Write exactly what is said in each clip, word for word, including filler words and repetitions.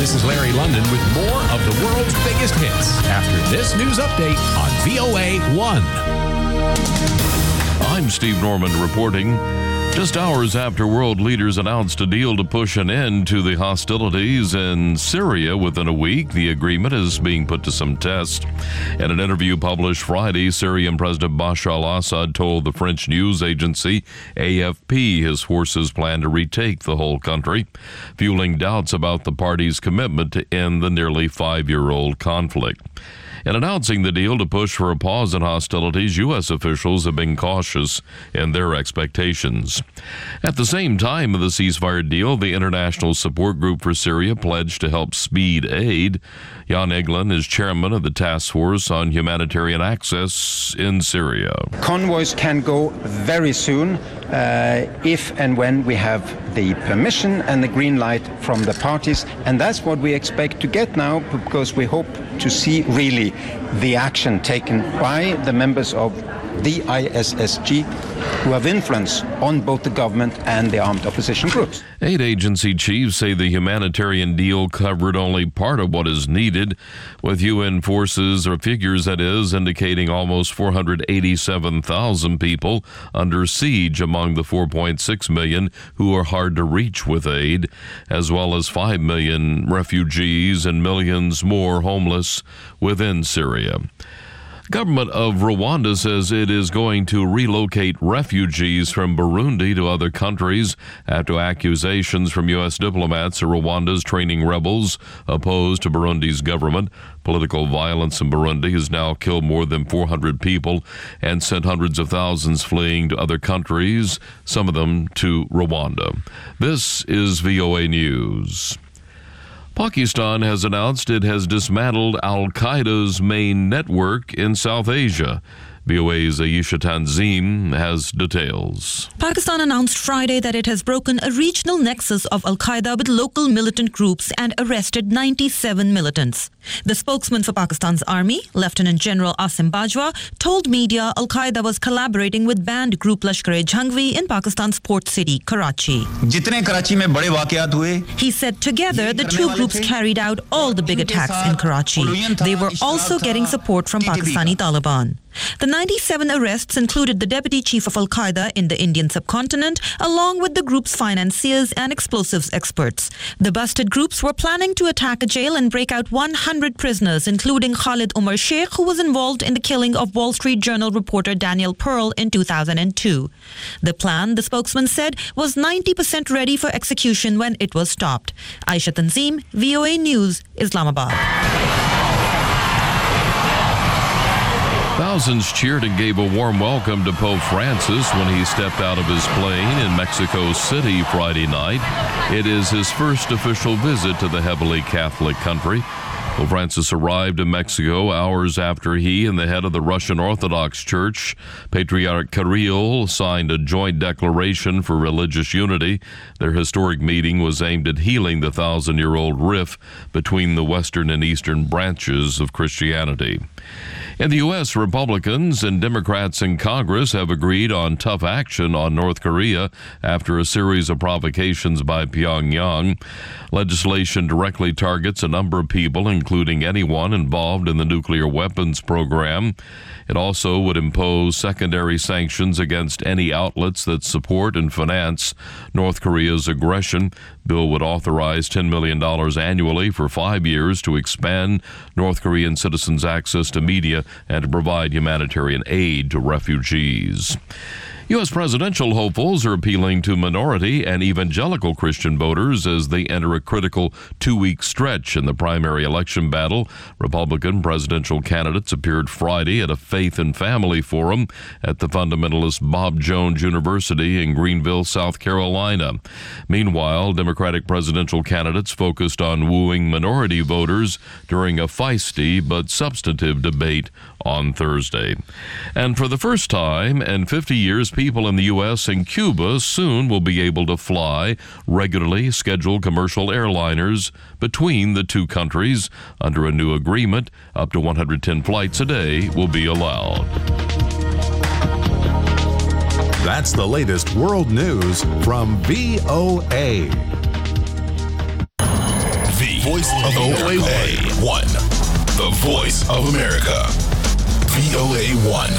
This is Larry London with more of the world's biggest hits after this news update on V O A one. I'm Steve Norman reporting. Just hours after world leaders announced a deal to push an end to the hostilities in Syria within a week, the agreement is being put to some test. In an interview published Friday, Syrian President Bashar al-Assad told the French news agency A F P his forces plan to retake the whole country, fueling doubts about the party's commitment to end the nearly five-year-old conflict. In announcing the deal to push for a pause in hostilities, U S officials have been cautious in their expectations. At the same time of the ceasefire deal, the International Support Group for Syria pledged to help speed aid. Jan Egeland is chairman of the Task Force on Humanitarian Access in Syria. Convoys can go very soon uh, if and when we have the permission and the green light from the parties. And that's what we expect to get now, because we hope to see really the action taken by the members of the I S S G who have influence on both the government and the armed opposition groups. Aid agency chiefs say the humanitarian deal covered only part of what is needed, with U N forces, or figures that is, indicating almost four hundred eighty-seven thousand people under siege among the four point six million who are hard to reach with aid, as well as five million refugees and millions more homeless within Syria. Government of Rwanda says it is going to relocate refugees from Burundi to other countries after accusations from U S diplomats that Rwanda is training rebels opposed to Burundi's government. Political violence in Burundi has now killed more than four hundred people and sent hundreds of thousands fleeing to other countries, some of them to Rwanda. This is V O A News. Pakistan has announced it has dismantled al-Qaeda's main network in South Asia. V O A's Ayesha Tanzim has details. Pakistan announced Friday that it has broken a regional nexus of al-Qaeda with local militant groups and arrested ninety-seven militants. The spokesman for Pakistan's army, Lieutenant General Asim Bajwa, told media al-Qaeda was collaborating with banned group Lashkar-e-Jhangvi in Pakistan's port city, Karachi. He said together the two groups carried out all the big attacks in Karachi. They were also getting support from Pakistani Taliban. The ninety-seven arrests included the deputy chief of al-Qaeda in the Indian subcontinent, along with the group's financiers and explosives experts. The busted groups were planning to attack a jail and break out one hundred prisoners, including Khalid Umar Sheikh, who was involved in the killing of Wall Street Journal reporter Daniel Pearl in two thousand two. The plan, the spokesman said, was ninety percent ready for execution when it was stopped. Aisha Tanzim, V O A News, Islamabad. Thousands cheered and gave a warm welcome to Pope Francis when he stepped out of his plane in Mexico City Friday night. It is his first official visit to the heavily Catholic country. Pope Francis arrived in Mexico hours after he and the head of the Russian Orthodox Church, Patriarch Kirill, signed a joint declaration for religious unity. Their historic meeting was aimed at healing the thousand-year-old rift between the Western and Eastern branches of Christianity. In the U S, Republicans and Democrats in Congress have agreed on tough action on North Korea after a series of provocations by Pyongyang. Legislation directly targets a number of people, including anyone involved in the nuclear weapons program. It also would impose secondary sanctions against any outlets that support and finance North Korea's aggression. Bill would authorize ten million dollars annually for five years to expand North Korean citizens' access to media and to provide humanitarian aid to refugees. U S presidential hopefuls are appealing to minority and evangelical Christian voters as they enter a critical two-week stretch in the primary election battle. Republican presidential candidates appeared Friday at a faith and family forum at the fundamentalist Bob Jones University in Greenville, South Carolina. Meanwhile, Democratic presidential candidates focused on wooing minority voters during a feisty but substantive debate on Thursday. And for the first time in fifty years, people in the U S and Cuba soon will be able to fly regularly scheduled commercial airliners between the two countries. Under a new agreement, up to one hundred ten flights a day will be allowed. That's the latest world news from V O A. voice of O A one. The voice of America. V O A one.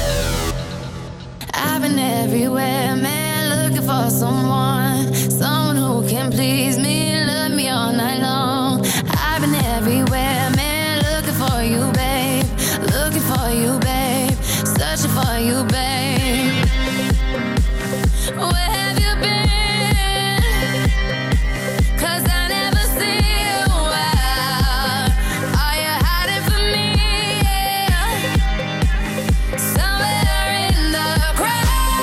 I've been everywhere, man, looking for someone, someone who can please me, love me all night long. I've been everywhere, man, looking for you, babe, looking for you, babe, searching for you, babe. Where have you been? 'Cause I never see you out. Are you hiding from me? Yeah. Somewhere in the crowd.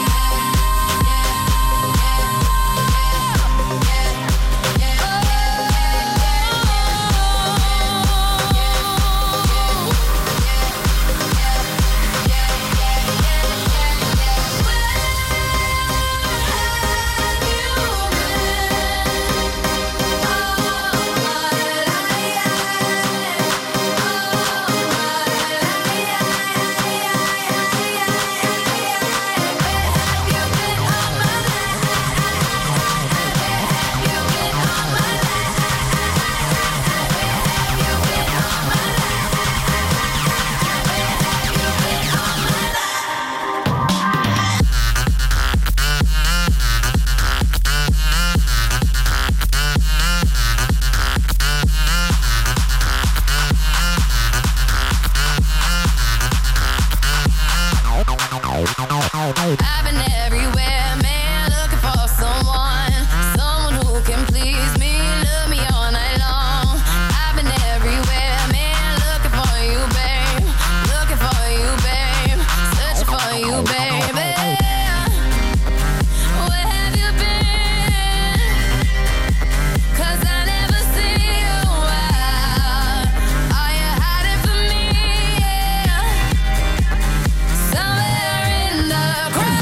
I've been everywhere, man, looking for someone, someone who can please me, love me all night long. I've been everywhere, man, looking for you, babe, looking for you, babe, searching for you, baby. Where have you been? 'Cause I never see you out. Are you hiding from me? Yeah. Somewhere in the crowd.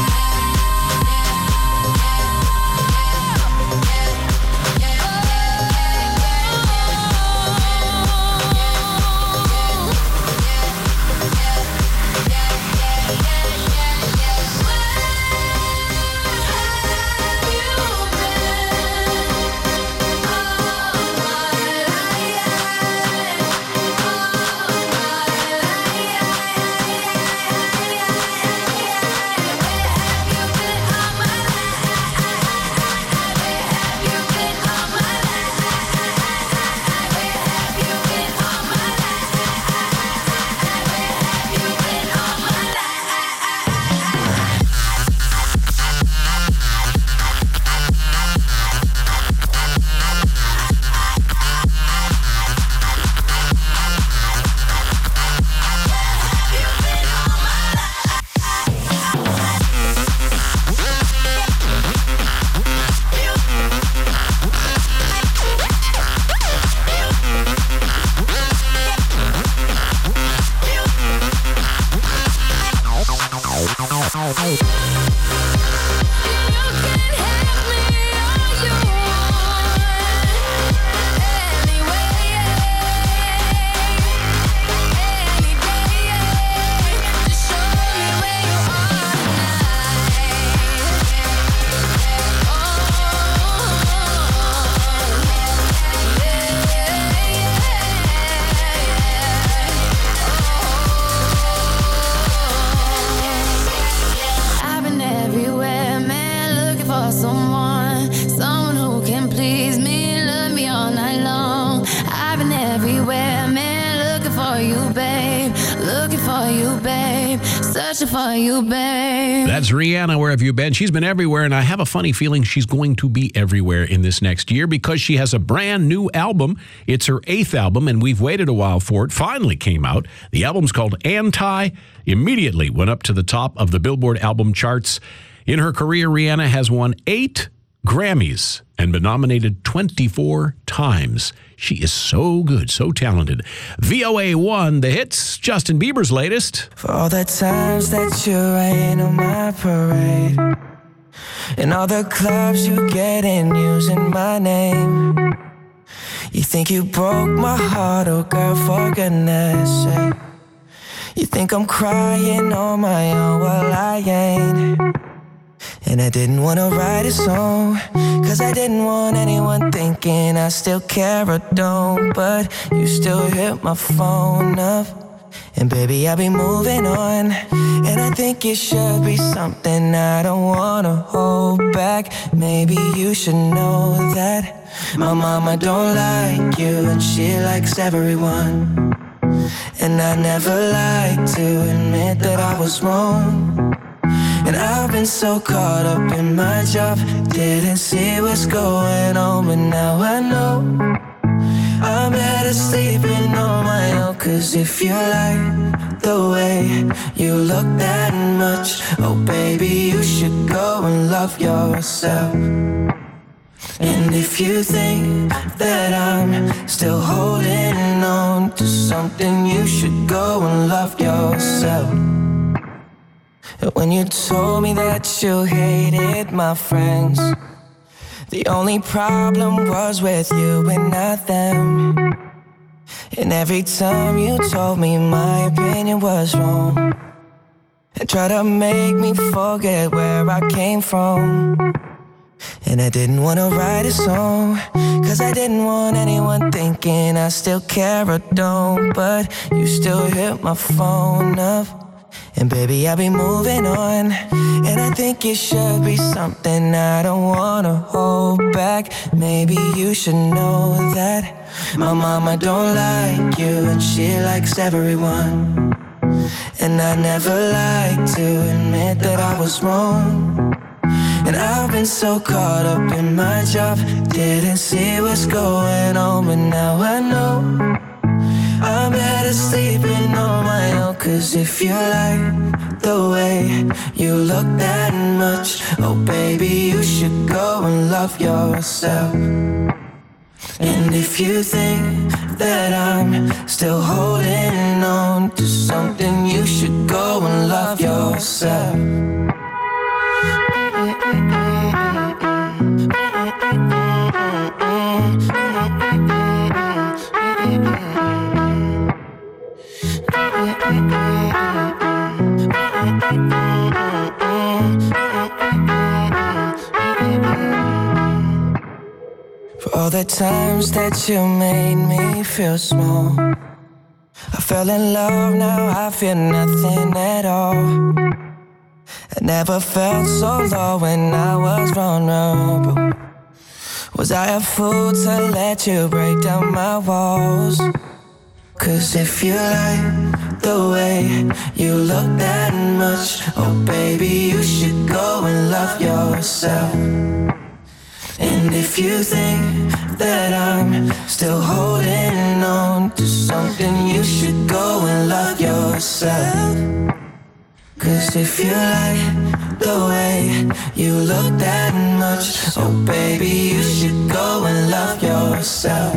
Someone, someone who can please me, love me all night long. I've been everywhere, man, looking for you, babe, looking for you, babe, searching for you, babe. That's Rihanna, Where Have You Been? She's been everywhere, and I have a funny feeling she's going to be everywhere in this next year because she has a brand new album. It's her eighth album, and we've waited a while for it. Finally came out. The album's called Anti. Immediately went up to the top of the Billboard album charts. In her career, Rihanna has won eight Grammys and been nominated twenty-four times. She is so good, so talented. V O A one, the hits, Justin Bieber's latest. For all the times that you rain on my parade, and all the clubs you get in using my name. You think you broke my heart, oh girl, for goodness sake. You think I'm crying on my own, well I ain't. And I didn't want to write a song, cause I didn't want anyone thinking I still care or don't. But you still hit my phone up, and baby, I'll be moving on. And I think it should be something I don't wanna hold back. Maybe you should know that my mama don't like you, and she likes everyone. And I never like to admit that I was wrong. And I've been so caught up in my job, didn't see what's going on, but now I know I'm better sleeping on my own. Cause if you like the way you look that much, oh baby, you should go and love yourself. And if you think that I'm still holding on to something, you should go and love yourself. When you told me that you hated my friends, the only problem was with you and not them. And every time you told me my opinion was wrong, and tried to make me forget where I came from. And I didn't want to write a song, cause I didn't want anyone thinking I still care or don't. But you still hit my phone up, and baby, I'll be moving on. And I think it should be something I don't wanna hold back. Maybe you should know that my mama don't like you, and she likes everyone. And I never like to admit that I was wrong. And I've been so caught up in my job, didn't see what's going on, but now I know I'm better sleeping on my own. Cause if you like the way you look that much, oh baby, you should go and love yourself. And if you think that I'm still holding on to something, you should go and love yourself. For all the times that you made me feel small, I fell in love, now I feel nothing at all. I never felt so low when I was vulnerable. Was I a fool to let you break down my walls? Cause if you like the way you look that much, oh baby, you should go and love yourself. And if you think that I'm still holding on to something, you should go and love yourself. Cause if you like the way you look that much, oh baby, you should go and love yourself.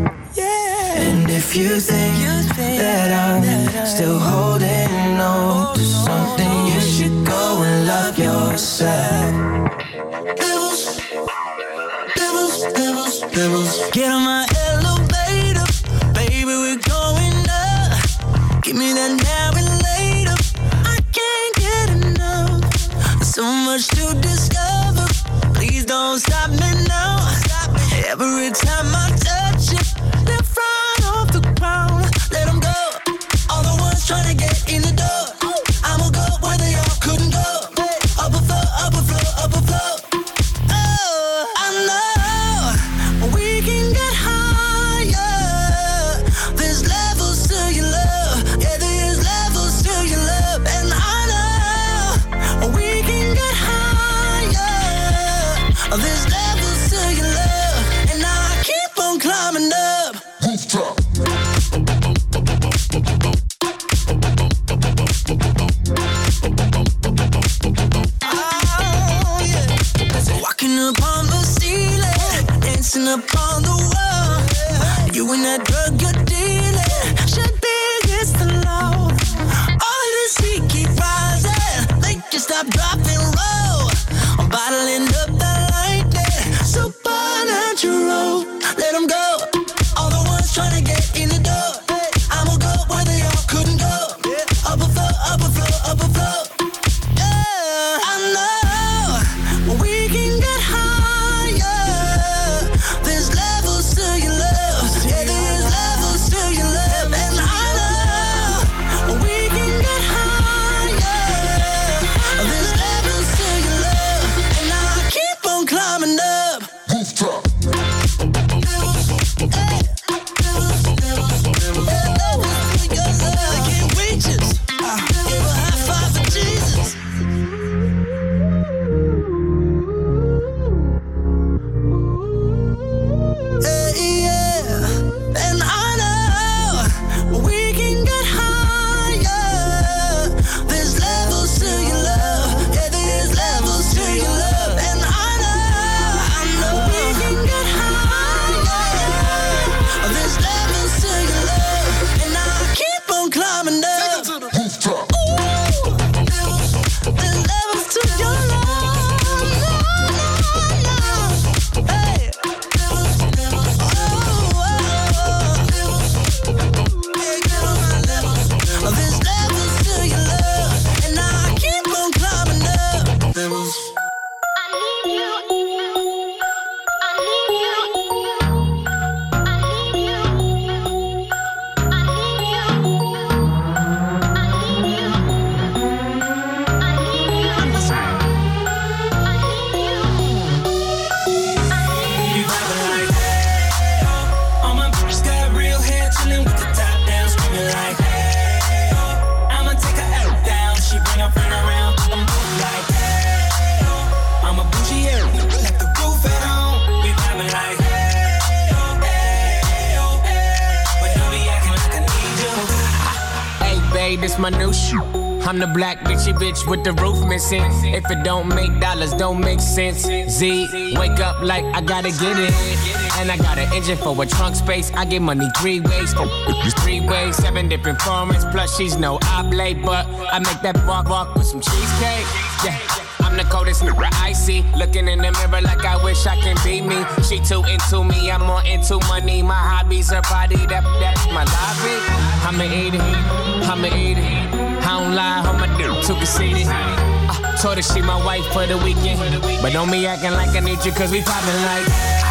And if you think that I'm still holding on to something, you should go and love yourself. Devils, devils, devils, devils, get on my elevator, baby, we're going up. Give me that now and later, I can't get enough. There's so much to discover, please don't stop me now. Every time I touch it, they're flying off the ground. Let them go, all the ones trying to get in the door. I'ma go where they all couldn't go. Up a floor, up a floor, up a floor. Oh, I know we can get higher. There's levels to your love, yeah, there's levels to your love. And I know we can get higher. There's levels to your love, and I keep on climbing up. Rooftop. Oh, yeah. Walking upon the ceiling, dancing upon the wall. You and that drug you're dealing should be against the law. All of this heat keep rising, make you stop, drop, and roll. I'm bottling up that lightning, supernatural. Let them go, all the ones trying to get in the door. I'ma go where they all couldn't go. Up a floor, up a floor, up a floor. Yeah, I know this my new shoe. I'm the black bitchy bitch with the roof missing. If it don't make dollars, don't make sense. Z, wake up like I gotta get it. And I got an engine for a trunk space. I get money three ways, three ways, seven different formats. Plus she's no oblate, but I make that walk walk with some cheesecake. Yeah. I'm the coldest nigga I see. Looking in the mirror like I wish I can be me. She too into me, I'm more into money. My hobbies, her body, that, that's my lobby. I'ma eat it, I'ma eat it. I don't lie, I'm a dude, too conceited. Uh, told her she my wife for the weekend. But don't be acting like I need you, cause we poppin' like.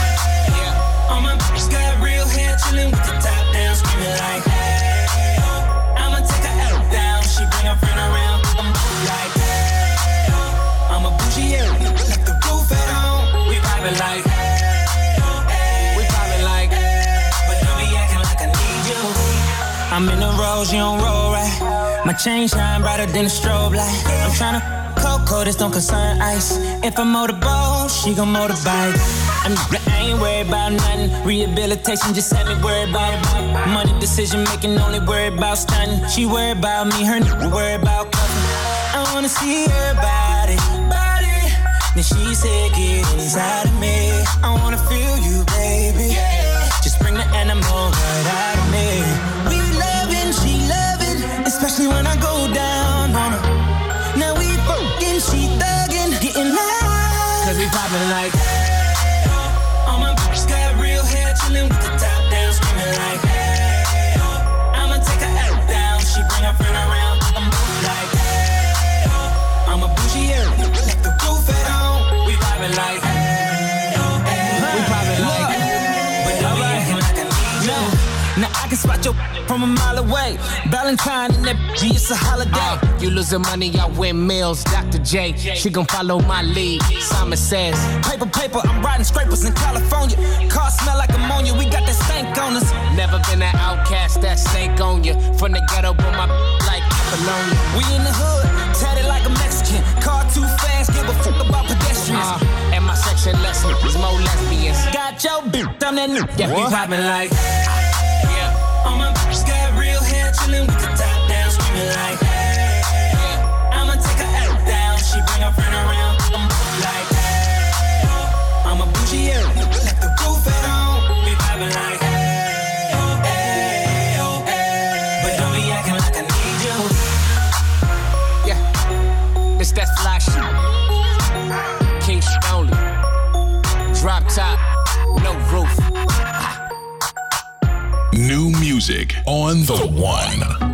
Yeah. All my bitches got real hair, chillin' with the top down, screaming like, hey, oh. I'ma take her out down, she bring her friend around, I'm like, hey, oh. I'm a bougie, yeah, left the roof at home. We poppin' like, hey, oh, hey, we poppin' like, hey, but don't be acting like I need you. I'm in the rose, you don't roll right. My chain shine brighter than a strobe light. I'm tryna cocoa, this don't concern ice. If I motorboat, she gon' motorbike. I'm, I ain't worried about nothing. Rehabilitation just had me worried about it. Money decision making, only worried about stunning. She worried about me, her nigga worried about cuffing. I wanna see her body, body. Then she said, get inside of me. I wanna feel you, baby. Just bring the animal right out of me. We loving, she loving, especially when I go down on her. Now we fucking, she thuggin', getting loud. Cause we poppin' like. Hey, oh. All my bitches got real hair, chillin' with the top down, screaming like, hey, oh. I'ma take her out down, she bring her friend around, I'm like, hey, oh. I'm a bougie, yeah, left the roof at home. We poppin' like, hey, oh, hey, we poppin' like. But don't be acting like I need you. Now I can spot your from a mile away. Valentine and that bitch, it's a holiday. Uh, you losing money, I win meals. Doctor J, she gon' follow my lead. Simon says, paper, paper, I'm riding scrapers in California. Car smell like ammonia, we got that stank on us. Never been an outcast, that stank on you. From the ghetto with my like Apollonia. We in the hood, tatted like a Mexican. Car too fast, give a fuck about pedestrians. Uh, and my section less is more lesbians. Got your bitch, I'm that new. Yeah, we poppin' like. All my bitches got real hair, chillin' with the top down, screaming like, hey, oh. I'ma take her out down, she bring her friend around, I'm like, hey, oh. I'm a bougie, yeah, left the roof at home. We poppin' like, hey, oh, hey, oh, hey, but don't be acting like I need you. Yeah, this that fly shit. King shit only. Drop top, no roof. New music on the one.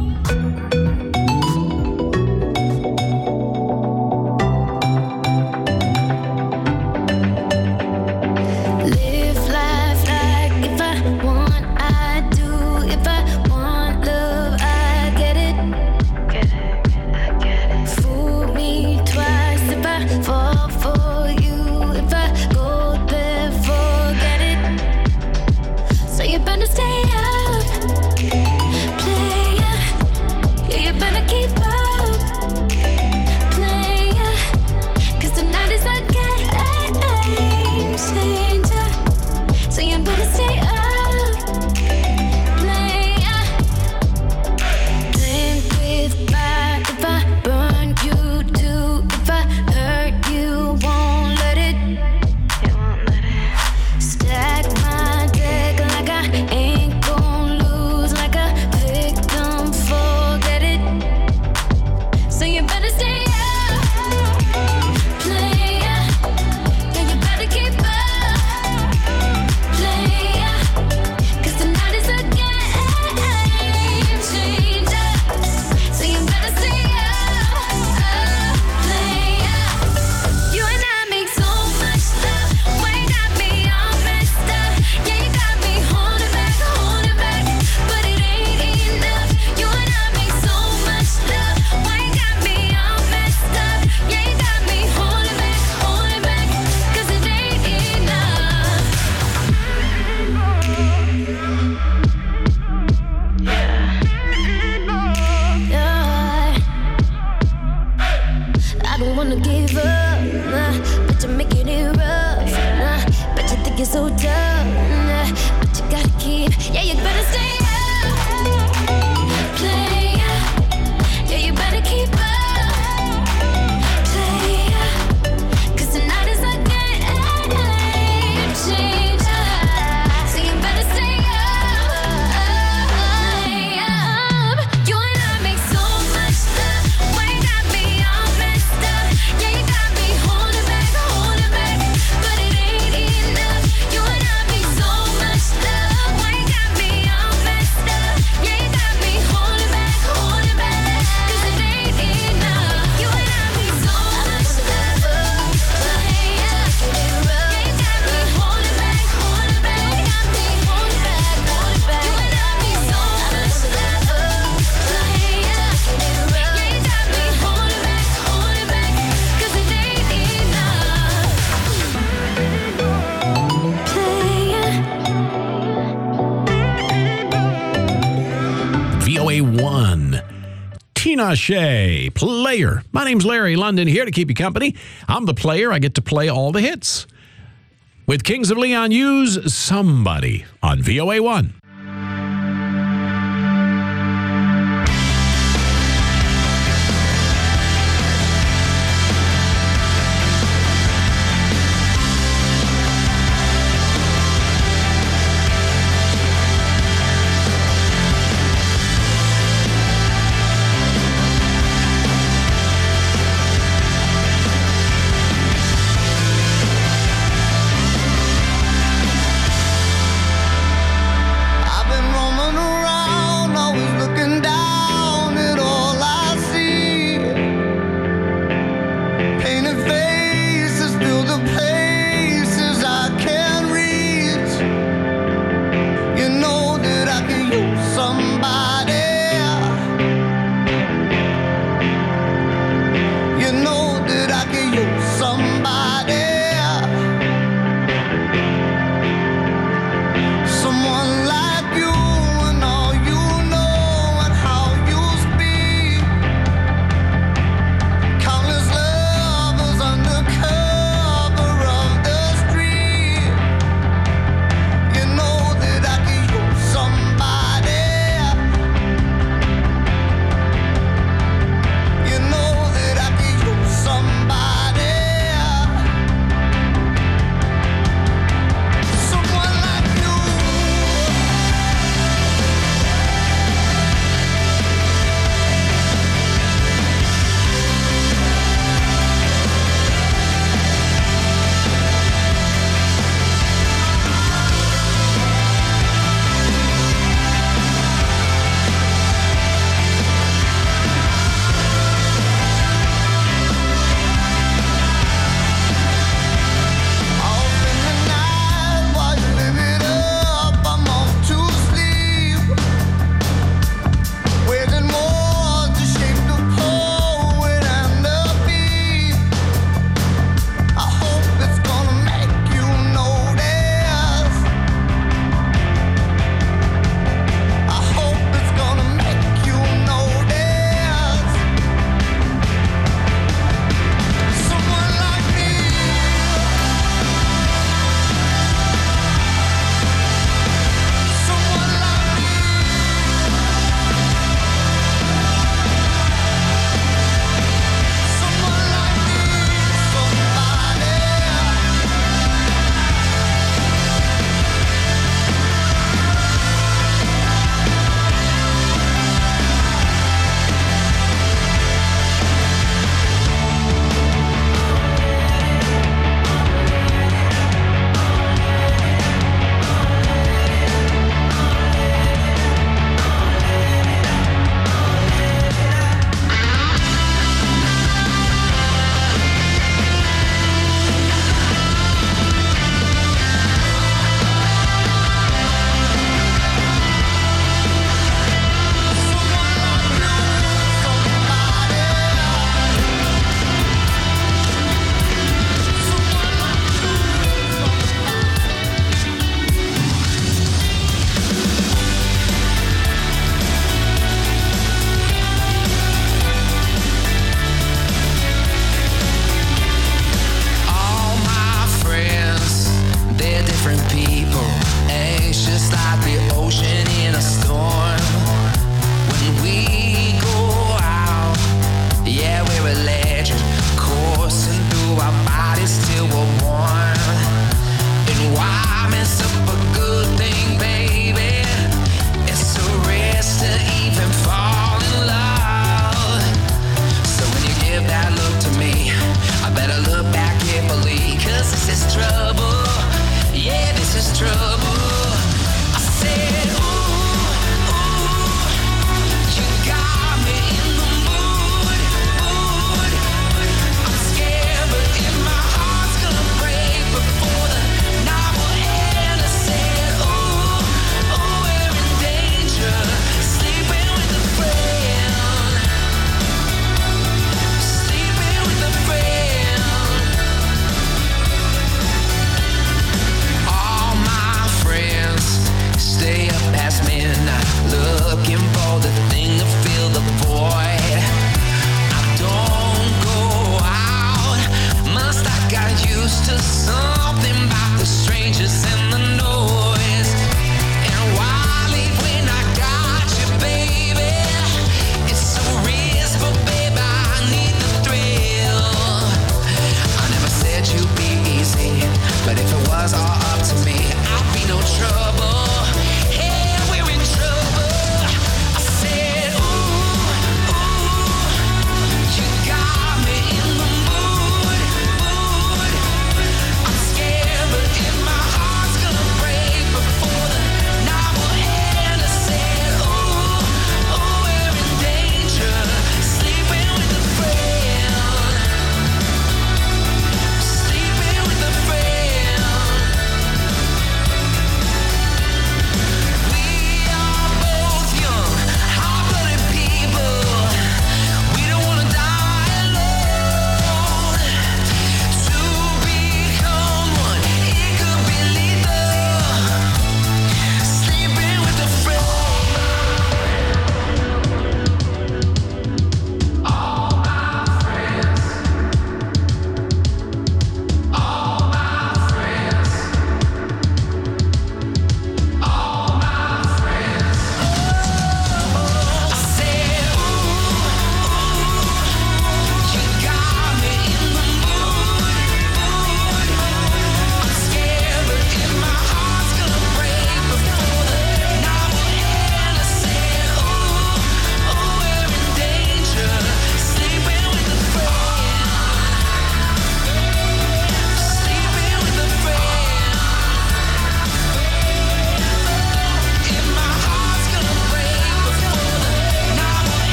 Stay up, play A one. Tinashe, Player. My name's Larry London, here to keep you company. I'm the player. I get to play all the hits. With Kings of Leon Hughes, Somebody on V O A one.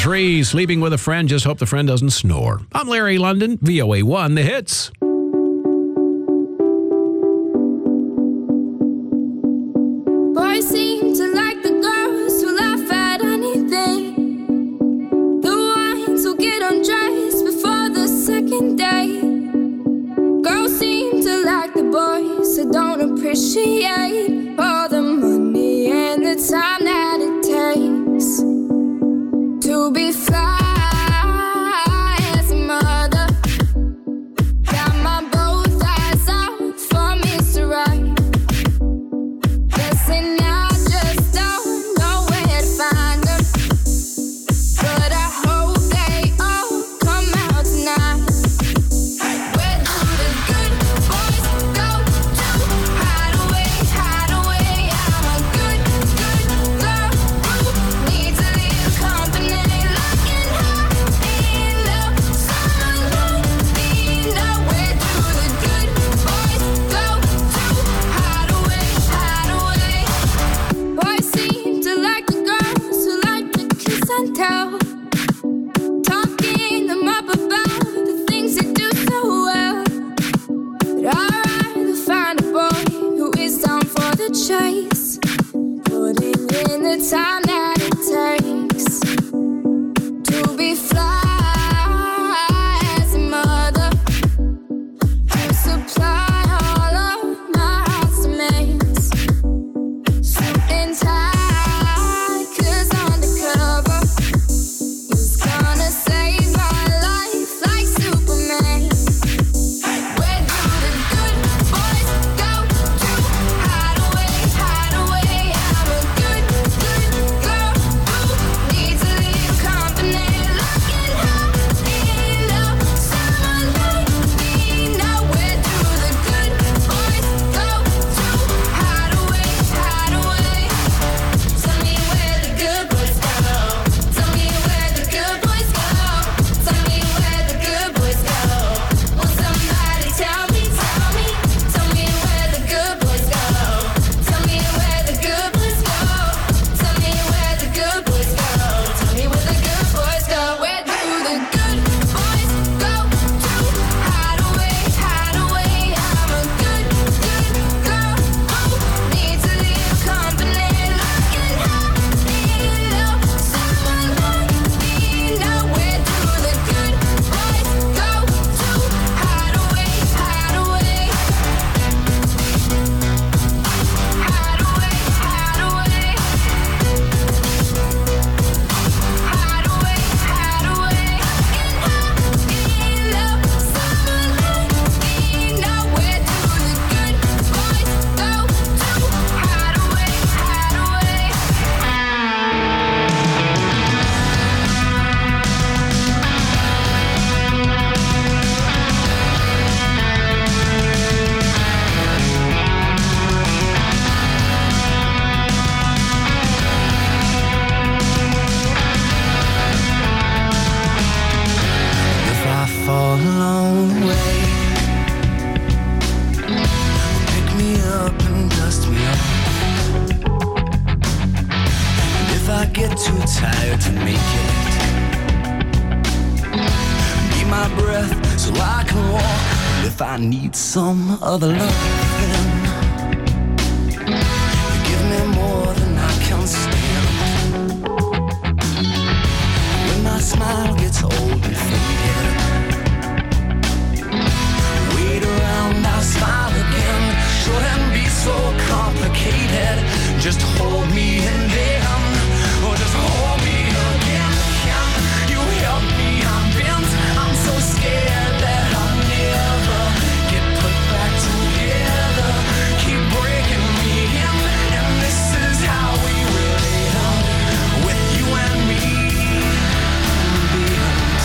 Tree, sleeping with a friend. Just hope the friend doesn't snore. I'm Larry London, V O A one, The Hits. Boys seem to like the girls who laugh at anything. The ones who get undressed before the second day. Girls seem to like the boys who don't appreciate all the money and the time that it takes to be fly as a mother. Got my both eyes out for Mister Right. Guessing I just don't know where to find them, but I hope they all come out tonight. Where do the good boys go to hide away, hide away? I'm a good, good girl who needs a little company. Looking high in love, someone like me. Now where do the good boys go to hide away, hide away? Boys seem to like the girls who like to kiss and tell, talking them up about the things they do so well. But I'd rather find a boy who is down for the chase, putting in the time that it takes to be fly as a mother, to supply all of my heart's demands. Something tight, 'cause undercover is gonna save my life like Superman. Where do the good boys go to hide away, hide away? I'm a good, good girl who needs a little company. Looking high in love, someone like me. Now where do the good boys go to hide away, hide away? Tell me where the good boys go. Tell me where the good boys go. Tell me where the good boys go. Will somebody tell me, tell me, tell me where the good boys go. Tell me where the good boys go. Tell me where the good boys go. Tell me where the good boys go. Where do the good boys go to hide away, hide away? I'm a good, good girl who needs a little company. Looking high in love, someone like me. Now where do the good boys go to hide away, hide away? Hide away, hide away. Hide away, hide away. In love, someone like me. Now where do the good boys go to hide away, hide away? If I fall a long way, pick me up and dust me off. And if I get too tired to make it, be my breath so I can walk. And if I need some other love, then you give me more than I can stand. When my smile gets old and faded, wait around, I'll smile again. Shouldn't be so complicated. Just hold me and then, or just hold me again. Can you help me? I'm bent. I'm so scared that I'll never get put back together. Keep breaking me in, and this is how we will end, with you and me bent.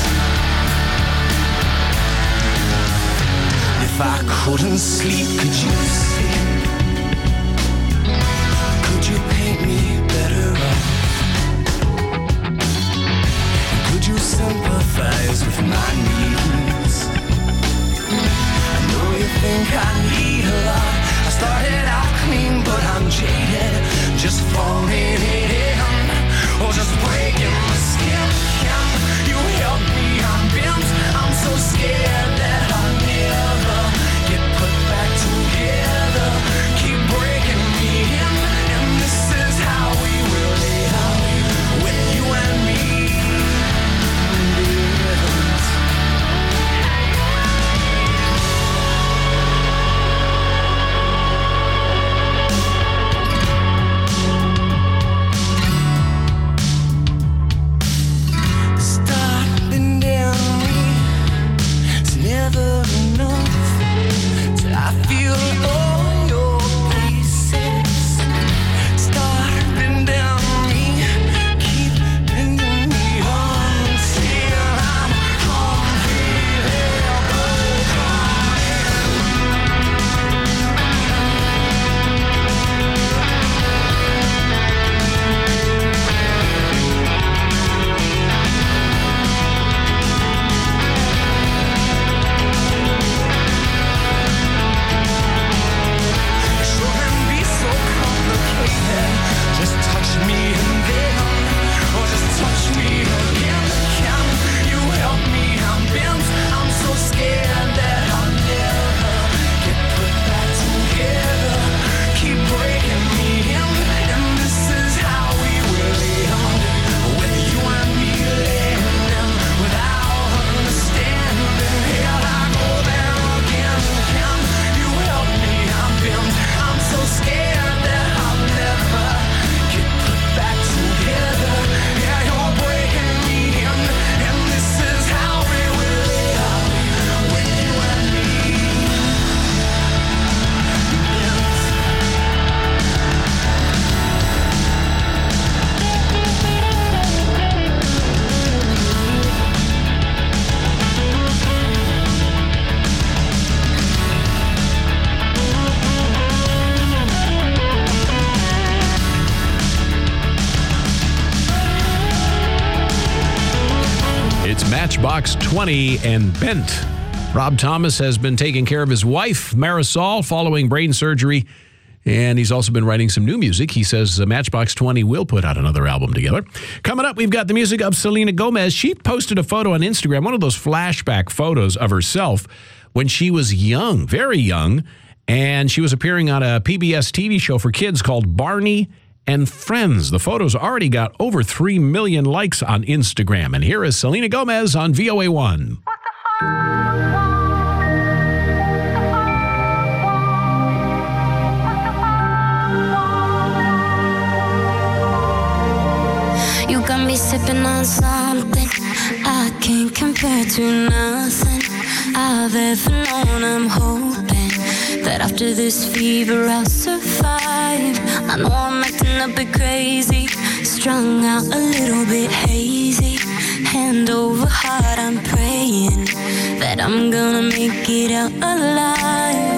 If I couldn't sleep, could you sing? Could you paint me better up? Could you sympathize with my needs? I know you think I need a lot. I started out clean, but I'm jaded. Just falling in, or just breaking my skin. Can Matchbox twenty and Bent. Rob Thomas has been taking care of his wife, Marisol, following brain surgery, and he's also been writing some new music. He says uh, Matchbox twenty will put out another album together. Coming up, we've got the music of Selena Gomez. She posted a photo on Instagram, one of those flashback photos of herself when she was young, very young, and she was appearing on a P B S T V show for kids called Barney and Friends. The photos already got over three million likes on Instagram. And here is Selena Gomez on V O A one. You got me sipping on something I can't compare to nothing I've ever known. I'm hoping that after this fever I'll survive. I know I'm acting a bit crazy, strung out a little bit hazy. Hand over heart, I'm praying that I'm gonna make it out alive.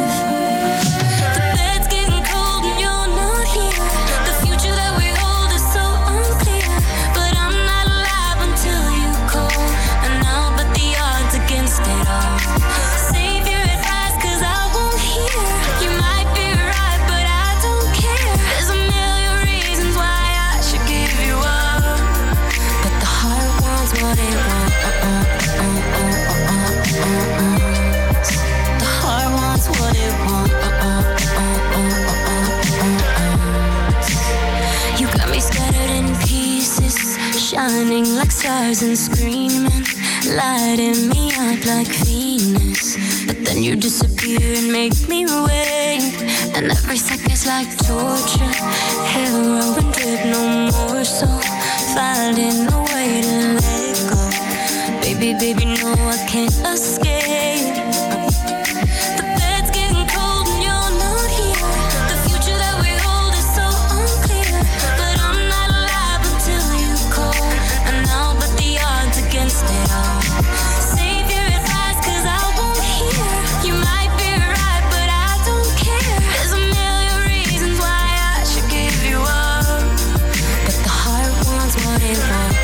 Shining like stars and screaming, lighting me up like Venus. But then you disappear and make me wait, and every second's like torture. Heroin drip, no more, so finding a way to let go. Baby, baby, no, I can't escape. The bed's getting cold and you're not here. The future that we hold is so unclear, but I'm not alive until you call, and I'll bet the odds against it all. Save your advice, cause I won't hear. You might be right, but I don't care. There's a million reasons why I should give you up, but the heart wants what it wants.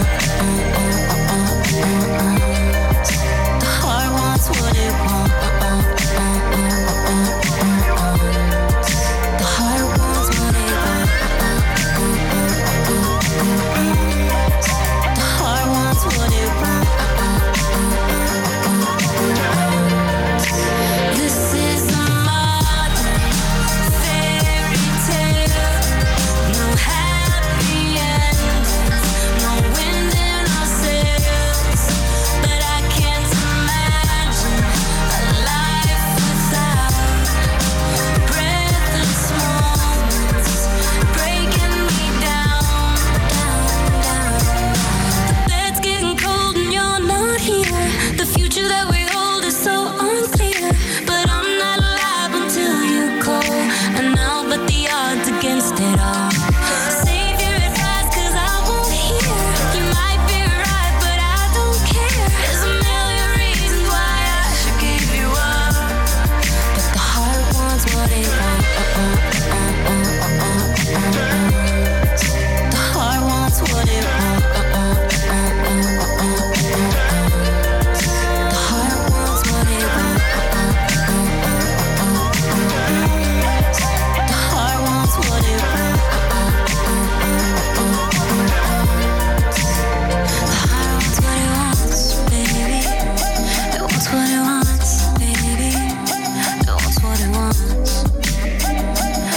The heart wants what it wants. The heart wants what it wants. The heart wants what it wants. This is a modern fairy tale. No happy endings, no wind in our sails. But I can't imagine a life without breathless moments breaking me down, down, down. The bed's getting cold and you're not here. The future that we hold is so unclear, but I'm not alive until you call, and I'll bet the odds against it all. Save your advice, cause I won't hear. You might be right, but I don't care. There's a million reasons why I should give you up, but the heart wants what it wants. The heart wants what it wants. The heart wants what it wants. The heart wants what it wants. The heart wants what it wants, baby. It wants what it wants, baby. It wants what it wants.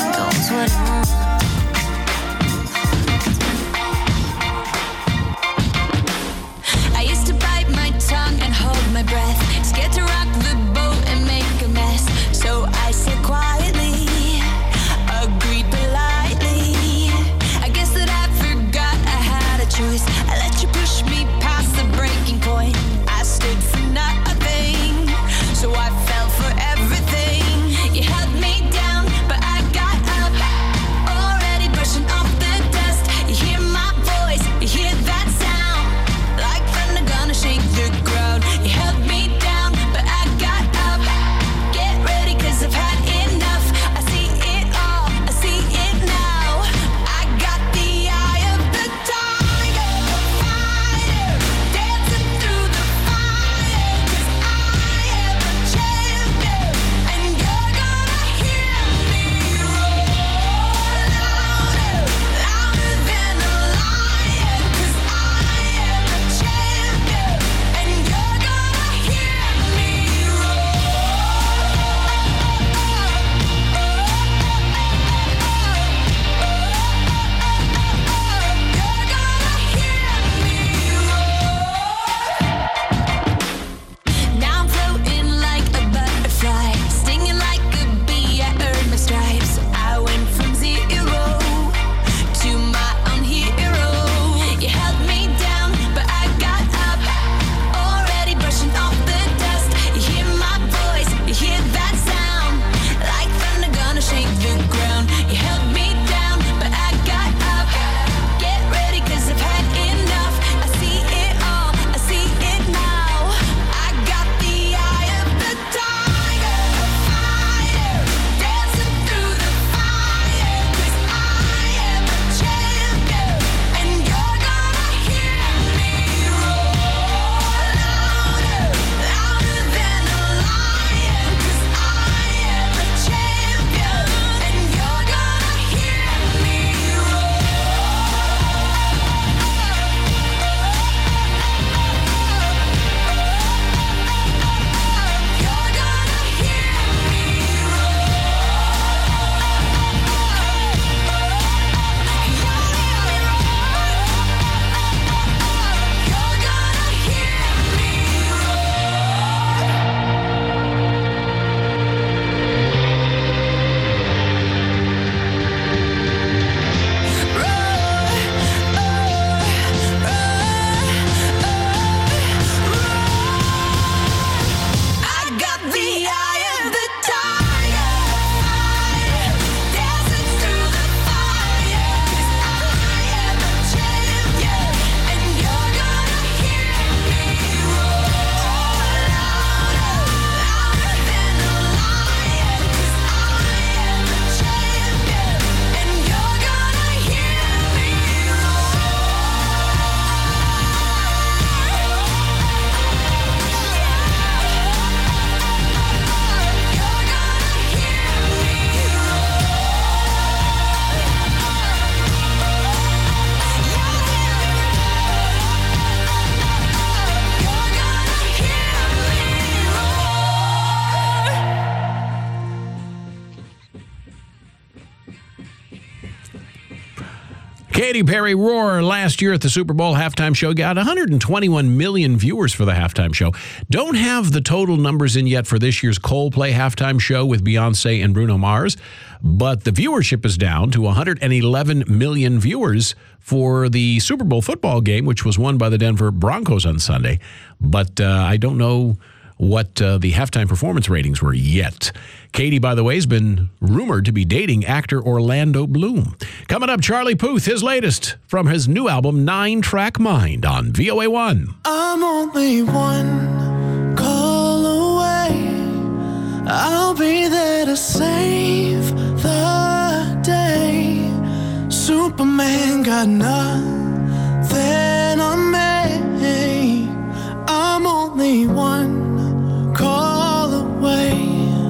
Katy Perry Roar last year at the Super Bowl halftime show got one hundred twenty-one million viewers for the halftime show. Don't have the total numbers in yet for this year's Coldplay halftime show with Beyonce and Bruno Mars, but the viewership is down to one hundred eleven million viewers for the Super Bowl football game, which was won by the Denver Broncos on Sunday. But uh, I don't know what uh, the halftime performance ratings were yet. Katy, by the way, has been rumored to be dating actor Orlando Bloom. Coming up, Charlie Puth, his latest from his new album, Nine Track Mind, on V O A one. I'm only one call away. I'll be there to save the day. Superman got nothing on me. I'm only one call away.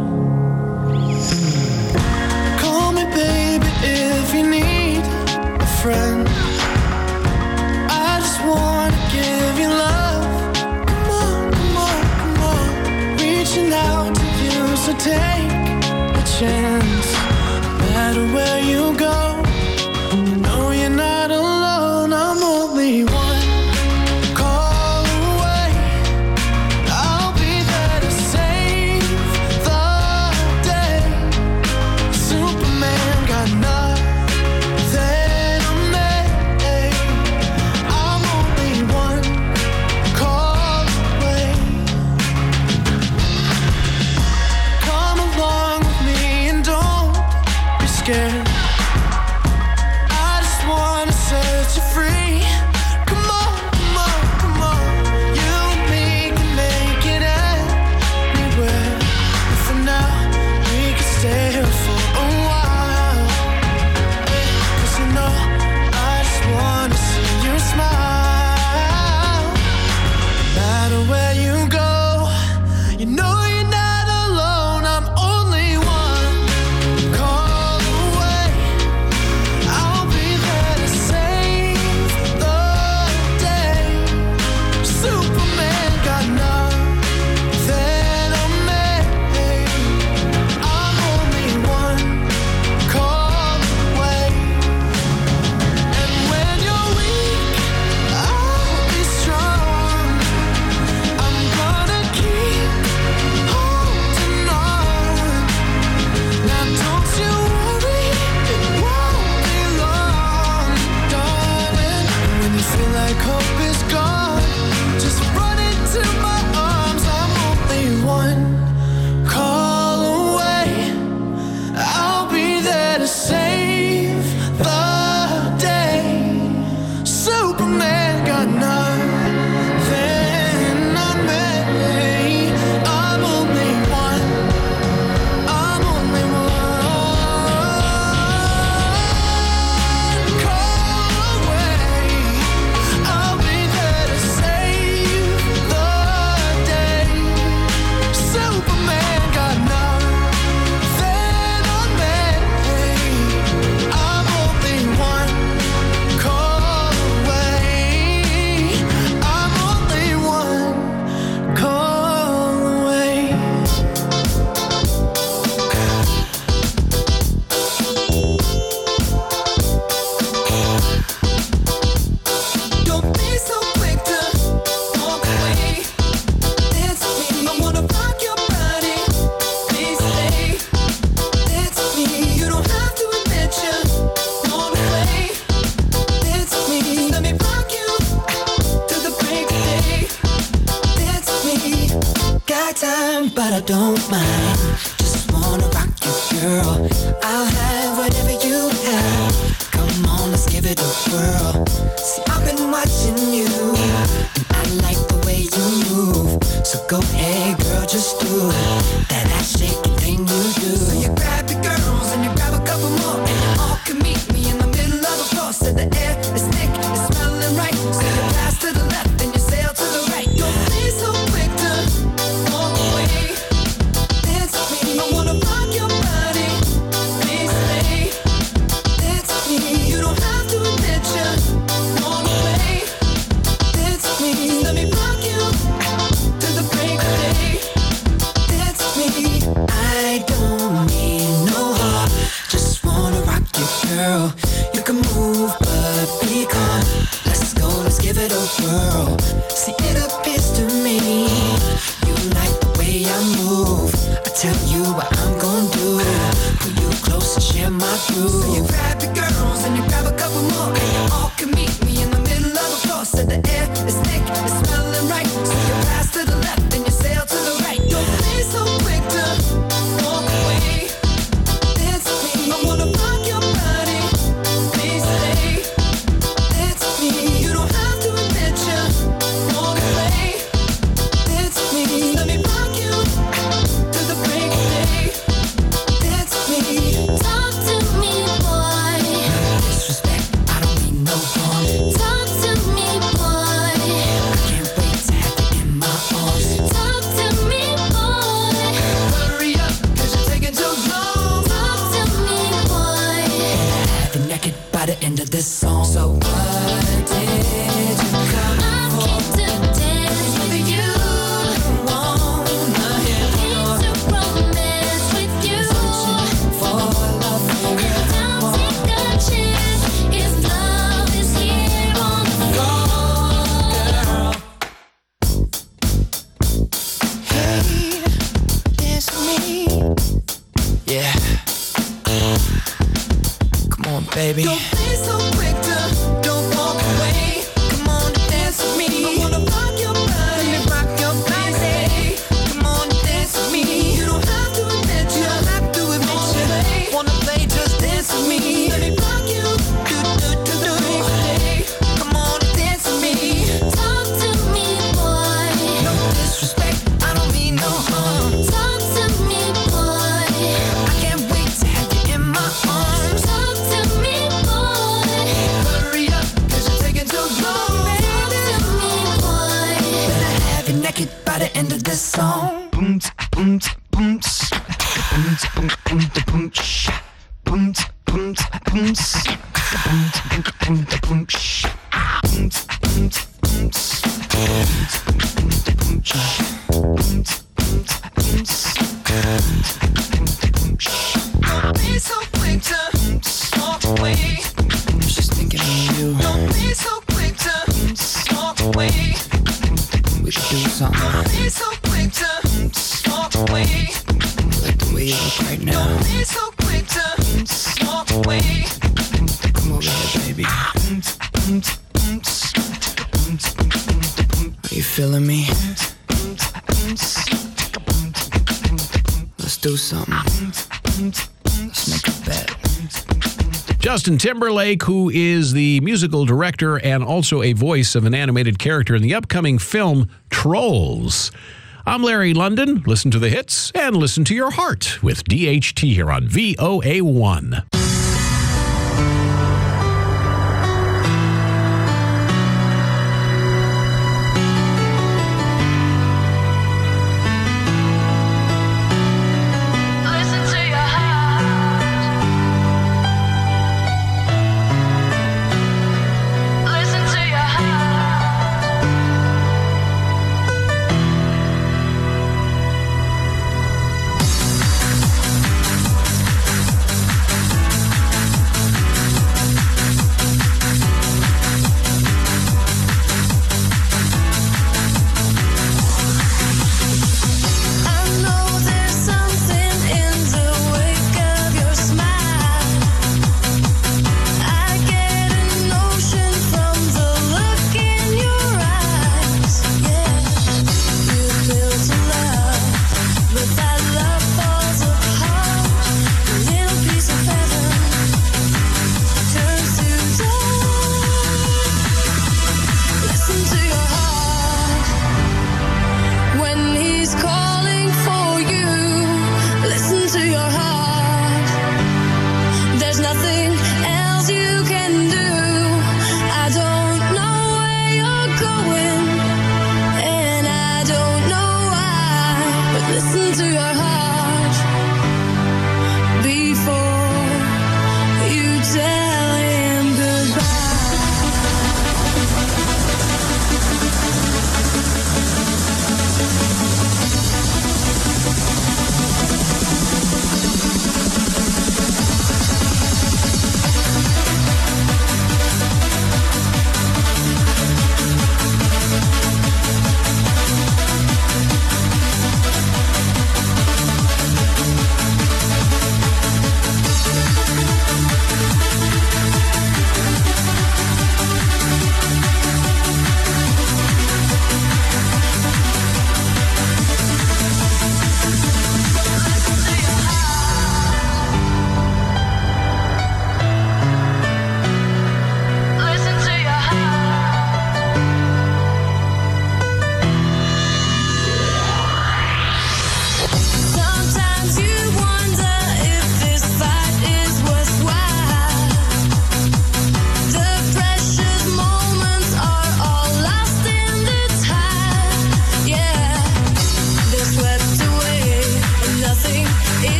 Call me baby if you need a friend. I just wanna give you love. Come on, come on, come on. Reaching out to you, so take a chance. No matter where you go, you know you're not alone. I'm only one. But I don't mind. Just wanna rock you, girl. I'll have whatever you have. Come on, let's give it a whirl. See, I've been watching you, and I like the way you move. So go ahead, girl, just do that ass shaking thing you do. So you grab your girls and you grab a couple more, and you all can meet me in the middle of the floor. So the air is thick, it's smelling right. So you pass to the left and you sail to the right. Don't be so quick to walk away. I wanna rock your body, please stay. That's me. You don't have to admit you on the way. That's me. Let me rock you to the break of day. That's me. I don't need no heart, just wanna rock you, girl. You can move, but move. I tell you what I'm gonna do. Pull you close and share my groove. So you grab your girls and you grab a couple more, and you all can meet me in the middle of the floor. So the air is thick, it's smelling right. So you pass to the left and you sail to the right. Don't be so quick to walk away. Dance with me. I wanna rock your body. Please stay. Dance with me. You don't have to admit you walk away. Dance with me. Let me rock you to the break of day. Dance with me. Talk to me, boy. Disrespect, I don't mean no harm. Talk to me, boy. I can't wait to have you in my arms. Talk to me, boy. Hurry up, cause you're taking too long. Talk to me, boy. Have you naked by the end of this song. So what did you come I for? came to dance with you. Wanna hear Came to romance with you. for love And I'll take a chance if love is here on the floor. Hey, dance with me. Yeah. Come on, baby. Don't be so quick to don't walk away. Come on and dance with me. I wanna rock your body. Let me rock your body. Come on and dance with me. You don't have to admit you. Don't have to admit you. Wanna play, just dance with me. Let me rock you. Do, do, do, do, do. Come on and dance with me. Talk to me, boy. No disrespect, I don't mean no harm. Talk to me, boy. I can't wait to have you in my arms. Talk to me, boy. Hurry up, cause you're taking too long. Talk to me, boy. Better have you naked by the end of this song. Boom, boom, boom, boom, boom, boom, boom, boom, boom, boom, boom, boom, boom, boom, Don't be so quick to walk away. I'm just thinking of you. Don't be so quick to walk away. We should do something. Don't be so quick to walk away. Like the way you look right now. Don't be so quick to walk away. Come over here, baby. Are you feeling me? Let's do something. Let's make a bet. Justin Timberlake, who is the musical director and also a voice of an animated character in the upcoming film Trolls. I'm Larry London. Listen to the hits and listen to your heart with D H T here on V O A one. Listen to your heart. Listen to your heart.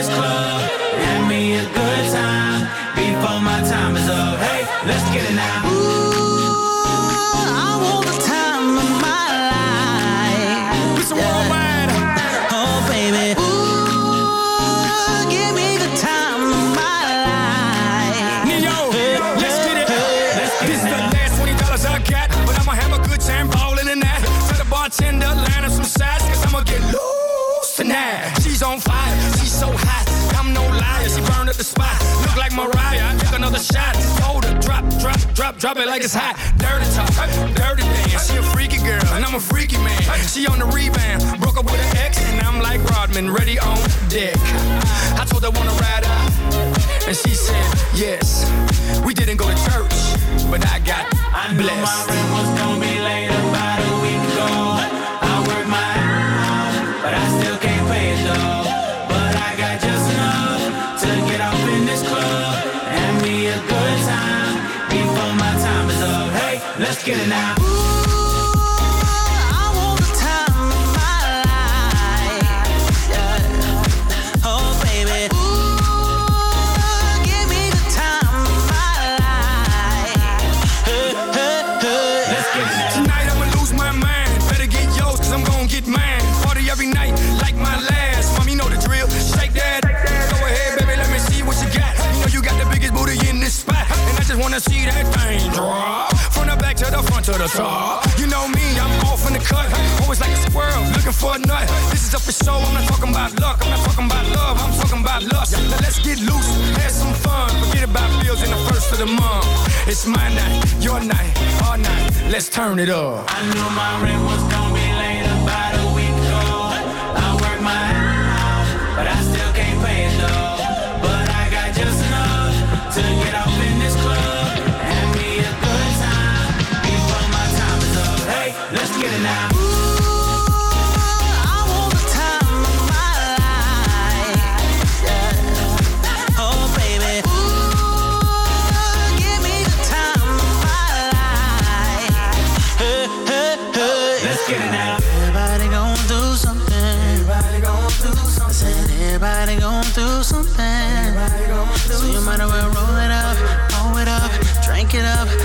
this club. Have me a good time before my time is up. Hey, let's get it now. Bartender, line up some sides, cause I'ma get loose tonight. She's on fire, she's so hot, I'm no liar. She burned up the spot, look like Mariah. I took another shot, hold her, drop, drop, drop, drop it like it's hot. Dirty talk, dirty dance. She a freaky girl, and I'm a freaky man. She on the rebound, broke up with an ex, and I'm like Rodman, ready on deck. I told her wanna ride out, and she said yes. We didn't go to church, but I got I knew blessed. my rent was gonna be late about a week ago. I work my ass off, but I still can't pay it though. But I got just enough to get off in this club. Have me a good time before my time is up. Hey, let's get it now. Wanna see that thing drop from the back to the front to the top. You know me, I'm off in the cut, always like a squirrel looking for a nut. This is up for show. I'm not talking about luck, I'm not talking about love, I'm talking about lust. Now let's get loose, have some fun. Forget about bills in the first of the month. It's my night, your night, our night. Let's turn it up. I knew my rent was gonna be late about a week ago. I work my ass off, but I still can't pay it though. But I got just enough to get off in this club. Let's get it now. Ooh, I want the time of my life. Yeah. Oh, baby. Ooh, give me the time of my life. Hey, hey, hey. Let's get it now. Everybody gon' do something. Everybody gon' do something. I said everybody gon' do something. Everybody gon' do so you might as well roll it up, roll it up, drink it up.